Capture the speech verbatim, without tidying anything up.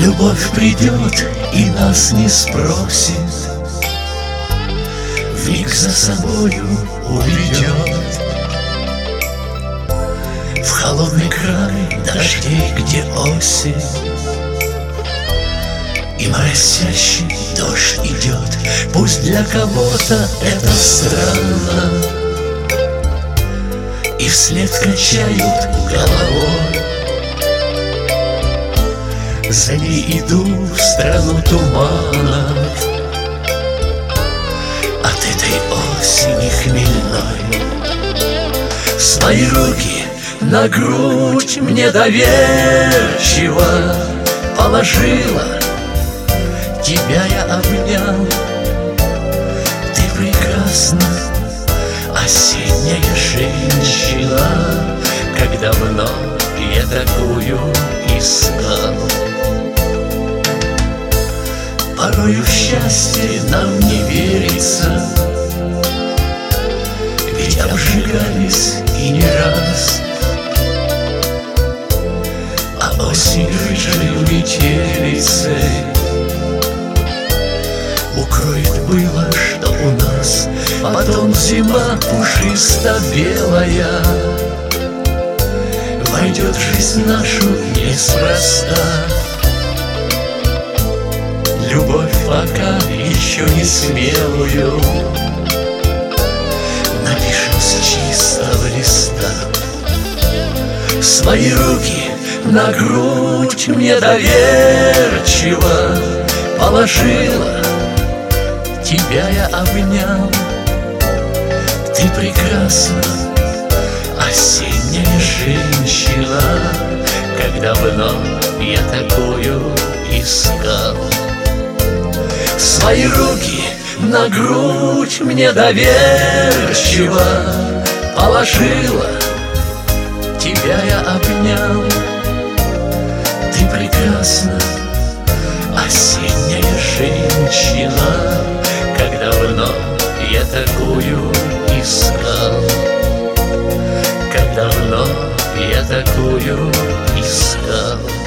Любовь придет и нас не спросит, вмиг за собою уведет в холодный край дождей, где осень, и моросящий дождь идет. Пусть для кого-то это странно, и вслед качают головой. За ней иду в страну туманов, от этой осени хмельной. Свои руки на грудь мне доверчиво положила, тебя я обнял. Ты прекрасна, осенняя женщина, как давно я такую искал. Порою в счастье нам не верится, ведь обжигались и не раз. А осень рыжей метелицей укроет было, что у нас потом зима пушисто-белая войдет в жизнь нашу неспроста. Любовь пока еще не смелую напишем с чистого листа. Свои руки на грудь мне доверчиво положила, тебя я обнял. Ты прекрасна, осенняя женщина, как давно я такую искал. Свои руки на грудь мне доверчиво положила, тебя я обнял. Ты прекрасна, осенняя женщина, как давно я такую искал. Как давно я такую искал.